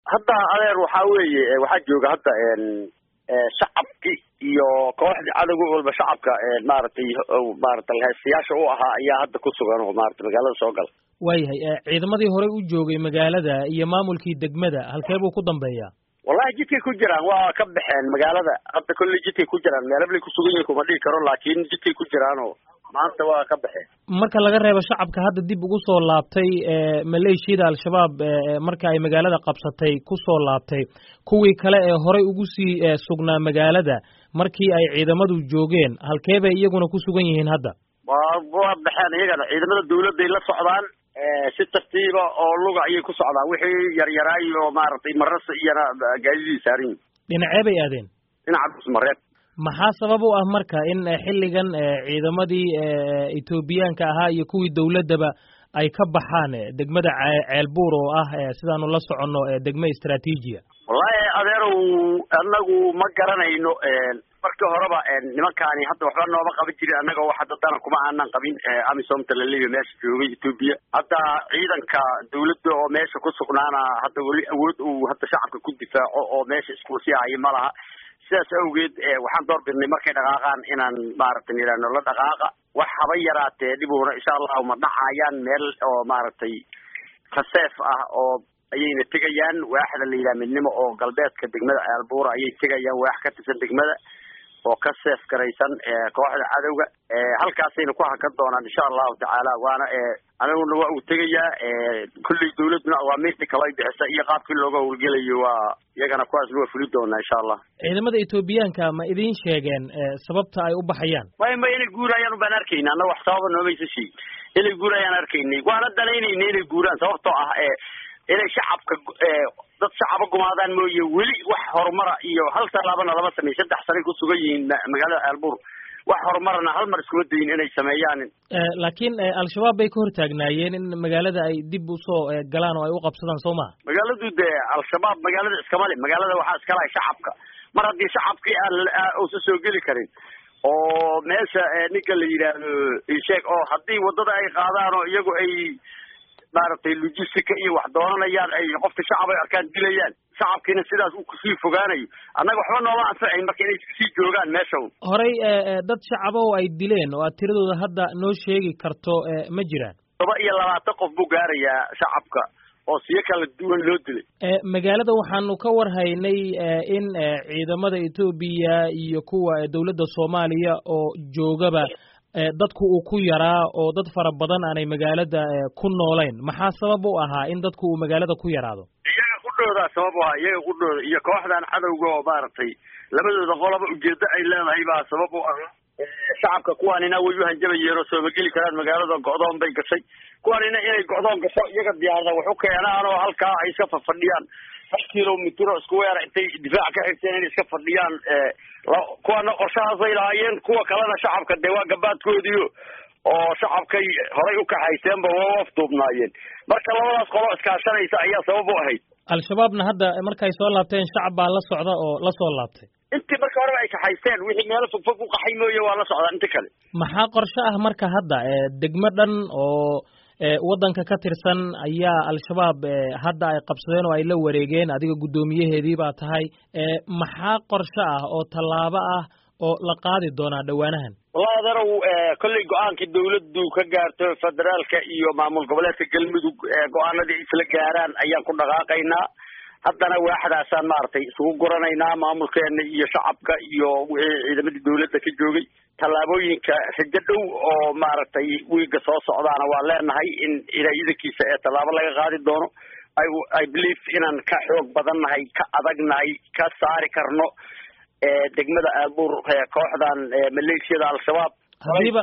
hadda adeer waxaa weeye waxaa jooga hadda shacabki iyo kooxdii cadowga walba shacabka maaragtay heestayaasha u ahaa ayaa hadda ku sugan oo maaragtay magaalada soo gala. waayahay ciidamadii horey u joogay magaalada iyo maamulkii degmada halkee buu ku dambeeyaa? wallahi jidkay ku jiraan, waa ka baxeen magaalada hadda kolley jidkay ku jiraan, meelablay ku sugan yihiin kuma dhihi karo, laakiin jidkay ku jiraan oo maanta waa ka baxeen. marka laga reebo shacabka hadda dib ugu soo laabtay maleeshiyada al-shabaab marka ay magaalada qabsatay ku soo laabtay, kuwii kale ee horey ugu sii sugnaa magaalada markii ay ciidamadu joogeen halkee bay iyaguna ku sugan yihiin hadda? waa baxeen iyagana, ciidamada dawladday la socdaan si tartiiba oo luga ayay ku socdaan, wixii yaryaraay oo maaragtay marasa iyana gaadidii saaran yihin. dhinacee bay aadeen? dhinaca Dhuusmareeb. maxaa sabab u ah marka in xilligan ciidamadii Etoobiyaanka ahaa iyo kuwii dawladaba ay ka baxaan degmada Ceelbuur oo ah sidaanu la soconno degmo istiraatiijiya? wallahi adeerow anagu ma garanayno, markii horeba nimankaani hadda waxba nooma qaban jirin, annaga wax hadda dana kuma aanan qabin. amisomta la leeyahay meesha joogay Ethiopia, hadda ciidanka dawladda oo meesha ku sugnaana hadda weli awood uu hadda shacabka ku difaaco oo meesha isku sii hayo ma laha. sidaas awgeed waxaan door bidnay markay dhaqaaqaan inaan maaragtay niraano la dhaqaaqa, wax haba yaraatee dhibuuna insha allahu ma dhacayaan, meel oo maaragtay kaseef ah oo ayayna tegayaan. waaxda la yidhaha midnimo oo galbeedka degmada Ceelbuura ayay tegayaan, waax ka tirsan degmada oo ka seef garaysan kooxda cadowga, halkaasayna ku hakan doonaan insha allahu tacaala. waana aniguna waa uu tegayaa, kulley dawladuna awaamirta kala bixisa iyo qaabkii looga howlgelayo waa iyagana kuwaasna waa fuli doonaa insha allah. ciidamada Etoobiyaanka ma idin sheegeen sababta ay u baxayaan? ma inay guurayaan ubaan arkayna, annaga wax sababa noomaysa sheeg inay guurayaan arkaynay, waana danaynayna inay guuraan sababtoo ah inay shacabka dad shacaba gumaadaan mooye weli wax horumara iyo hal talaabana lama sameey. 3 sano ku sugan yihiin magaalada Ceelbuur, wax horumarna hal mar iskuma dayin inay sameeyaan. laakiin al-shabaab bay ka hortaagnaayeen in magaalada ay dib u soo galaan oo ay u qabsadaan soo ma? magaaladu al-shabaab magaalada iskama leh, magaalada waxaa iska lahay shacabka. mar haddii shacabkii uusan soo geli karin oo meesha ninka la yidhaahdo isheeg oo haddii waddada ay qaadaan oo iyagu ay maaragtay logistica iyo wax doonanayaan, ay qofka shacab ay arkaan dilayaan, shacabkiina sidaas uu kusii fogaanayo, annaga waxba nooma anfacayn marka inay sii joogaan meesha. horey dad shacaba oo ay dileen oo aad tiradooda hadda noo sheegi karto ma jiraan? 20 qof buu gaarayaa shacabka oo siyo kala duwan loo dilay. magaalada waxaanu ka warhaynay in ciidamada Etoobiya iyo kuwa dawladda Soomaaliya oo joogaba dadku uu ku yaraa oo dad fara badan aanay magaalada ku noolayn. maxaa sabab u ahaa in dadku uu magaalada ku yaraado? iyaga qudhooda sabab u ah, iyaga qudhooda iyo kooxdan cadowga oo maaragtay labadooda qolaba ujeeddo ay leedahay baa sabab u ah. shacabka kuwaanina way u hanjabayeen oo soo geli karaan magaalada, go'doon bay gashay. kuwaanina inay go'doon gasho iyaga diyaarada wax u keenaan oo halkaa ay iska fadhiyaan 1 kilomitr isku weer intay difaac ka xigteen inay iska fadhiyaan. kuwana qorshahaasay lahaayeen, kuwa kalena shacabka dee waa gabaadkoodiyo oo shacabkay horay u kaxayseenba waa afduubnaayeen. marka labadaas qolo iskaashanaysa ayaa sabab u ahayd. al-shabaabna hadda markay soo laabteen shacab baa la socda oo la soo laabtay. intii marka horeba ay kaxaysteen wixii meelo fogfog u qaxay mooye waa la socdaa inta kale. maxaa qorshe ah marka hadda degmo dhan oo waddanka ka tirsan ayaa al-shabaab hadda ay qabsadeen oo ay la wareegeen, adiga guddoomiyaheedii baa tahay, maxaa qorshe ah oo tallaabo ah oo la qaadi doonaa dhawaanahan? wallahi adeerow kolley go-aankii dawladdu ka gaarto federaalka iyo maamul goboleedka galmudug go-aanadii isla gaaraan ayaan ku dhaqaaqaynaa. haddana waaxdaasaan maaragtay isugu guranaynaa maamulkeena iyo shacabka iyo wixii ciidamadii dawladda ka joogay. tallaabooyinka xijo dhow oo maaragtay wiiga soo socdaana waa leenahay in ciidankiisa tallaabo laga qaadi doono. I believe inaan ka xoog badannahay, ka adagnahay, ka saari karno degmada Ceelbuur kooxdan maleeshiyada al-shabaab. hadiiba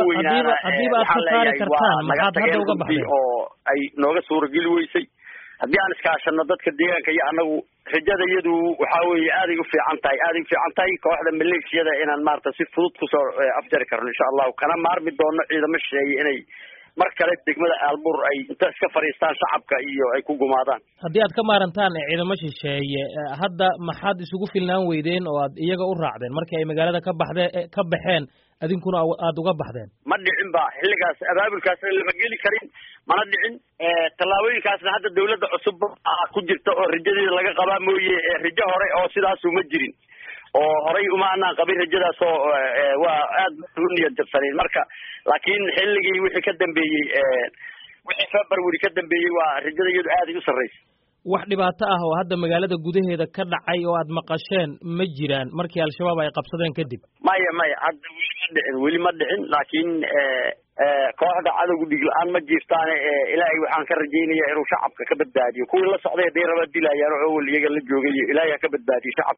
aad ka saari kartaan maxaad hadda uga baxday oo ay nooga suurageli weysay? haddii aan iskaashano dadka deegaanka iyo anagu rajada iyadu waxaa weeye aaday u fiican tahay kooxda maleeshiyada inaan maaragta si fudud kusoo afjari karno insha allahu, kana maarmi doono ciidamo shisheeye inay mar kale degmada Aalbuur ay inta iska fariistaan shacabka iyo ay ku gumaadaan. haddii aad ka maarantaan ciidamo shisheeye hadda maxaad isugu filnaan weydeen oo aad iyaga u raacdeen markii ay magaalada ka baxeen adinkuna aad uga baxdeen? ma dhicin ba xilligaas abaabulkaasna lama geli karin mana dhicin tallaabooyinkaasna hadda dawladda cusub ku jirta oo rajadeeda laga qabaa mooye rajo hore oo sidaas uma jirin oo horay uma aanaan qabin rajadaas oo waa aad u niyad jabsaneen marka laakiin xilligii wixii ka dambeeyey wixii February ka dambeeyey waa rajada iyadu aad u sarreysay. wax dhibaato ah oo hadda magaalada gudaheeda ka dhacay oo aad maqasheen ma jiraan markii al-shabaab ay qabsadeen kadib? maya hadda weli ma dhicin laakiin kooxda cadowga dhig la'aan ma jirtaan ilaahay waxaan ka rajaynayaa inuu shacabka ka badbaadiyo kuwii la socday haday raba dilayaan oo wal iyaga la joogay ilaahay ka badbaadiyo shacabka.